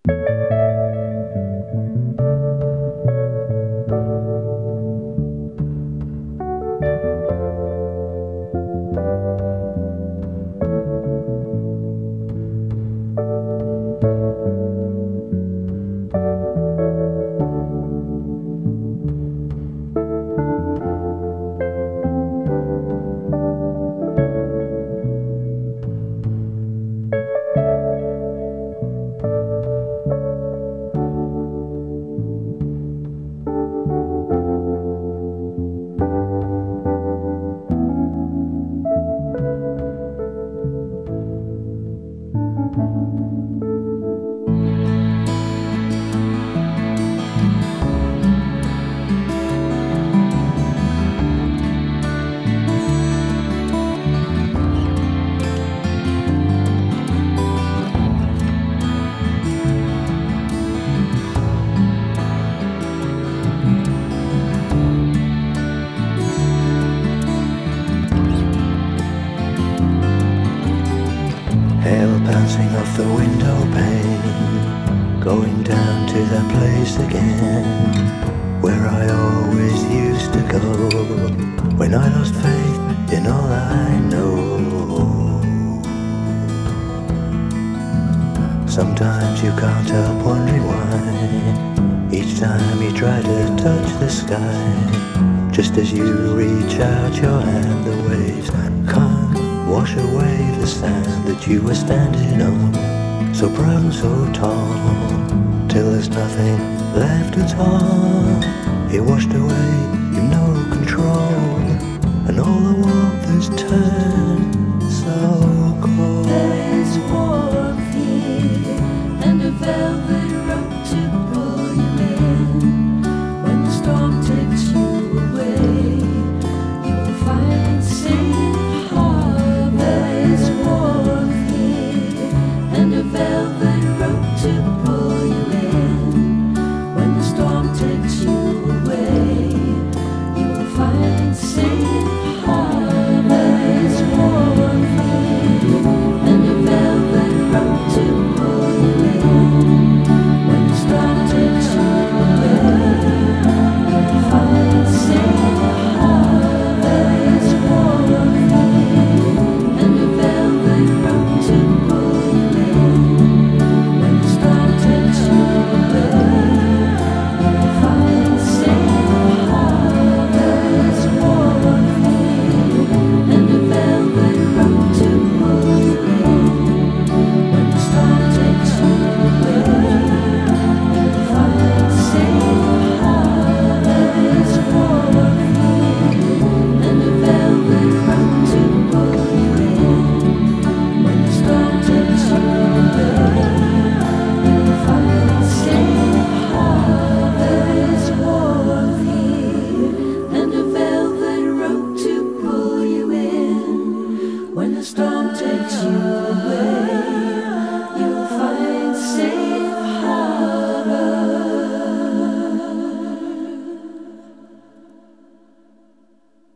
Hail bouncing off the window pane, going down to that place again, where I always used to go, when I lost faith in all I know. Sometimes you can't help wondering why, each time you try to touch the sky, just as you reach out your hand, the waves can't wash away the sand that you were standing on, so proud and so tall, till there's nothing left at all. It washed away, you've no control, and all the warmth has turned so cold. There is warmth here, and a velvet rope to